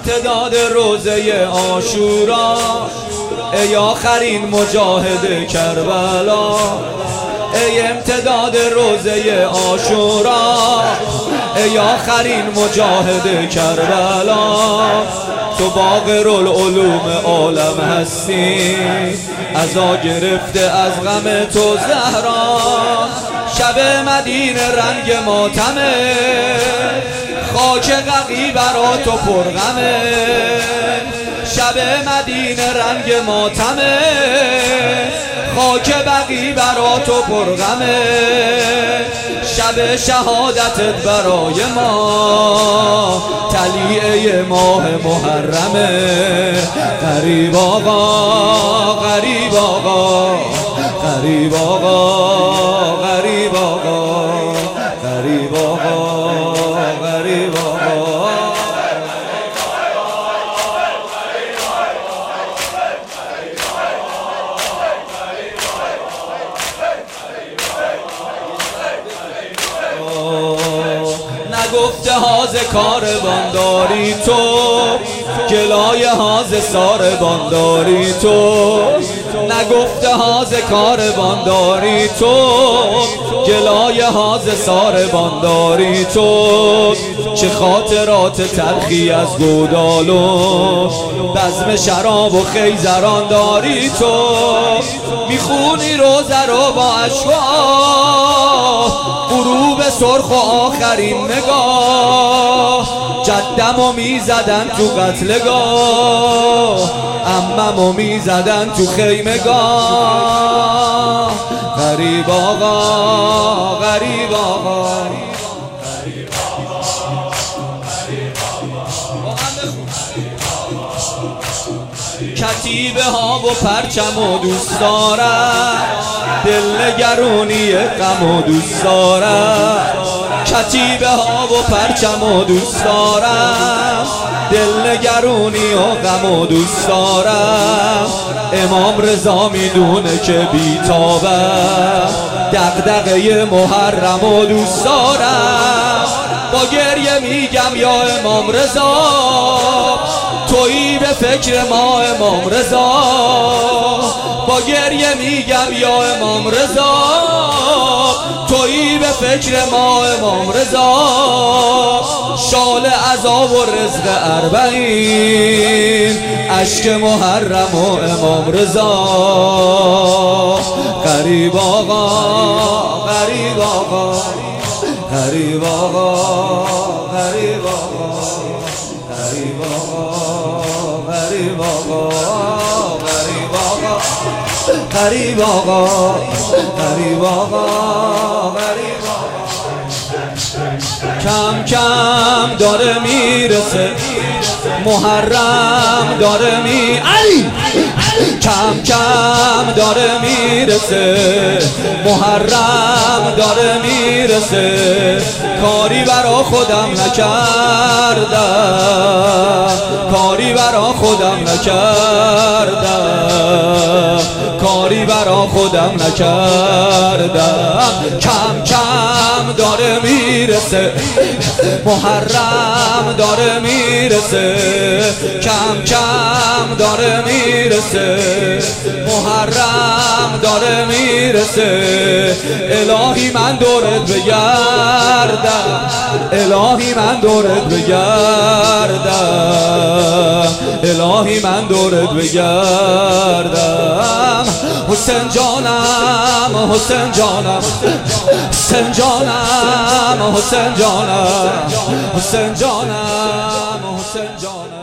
امتداد روزه عاشورا، ای آخرین مجاهد کربلا. ای امتداد روزه عاشورا، ای آخرین مجاهد کربلا. تو باقر العلوم عالم هستی، عزا گرفته از غم تو زهرا. شب مدینه رنگ ماتمه، خاک ققی برا تو پرغمه. شب مدینه رنگ ماتمه، خاک بقی برا تو پرغمه. شب شهادتت برای ما، طلیعه ماه محرمه. غریب آقا، غریب آقا، غریب آقا، غریب آقا، غریب آقا، غریب آقا. نگفته هاز کاروان داری تو، گلایه هاز ساربان داری تو. نگفته هاز کاروان داری تو، گلایه هاز ساربان داری تو. چه خاطرات تلخی از گودال و بزم شراب و خیزران داری تو. میخونی روزه رو با اشک‌ها، غروب سرخ و آخرین نگاه. جدمو میزدن تو قتلگاه، عممو میزدن تو خیمگاه. غریب آقا، غریب آقا، کتیبه ها و پرچم و دوست دارم، دلنگرونی غم و دوست دارم. کتیبه ها و پرچم و دوست دارم، دلنگرونی و غم و دوست دارم. امام رضا میدونه که بیتابه، دغدغه محرم و دوست دارم. با گریه میگم یا امام رضا، تویی به فکر ما امام رضا. با گریه میگم یا امام رضا، تویی به فکر ما امام رضا. شال عذاب و رزق اربعین، اشک محرم و امام رضا. غریب آقا، غریب آقا، غریب آقا، غریب آقا، غریب آقا، غریب آقا، غریب آقا، غریب آقا، غریب آقا، غریب آقا. کم کم داره میرسه محرم، داره کم کم داره میرسه محرم، داره میرسه. کاری برا خودم نکردم، کاری برا خودم نکردم، کاری برا خودم نکردم. کم کم داره میرسه محرم، داره میرسه. کم کم داره میرسه محرم، داره میرسه. الهی من دورت بگردم، الهی من دورت بگردم، الهی من دورت بگردم. حسین جانم، حسین جانم، حسین جانم، حسین جانم، حسین جانم، حسین جانم.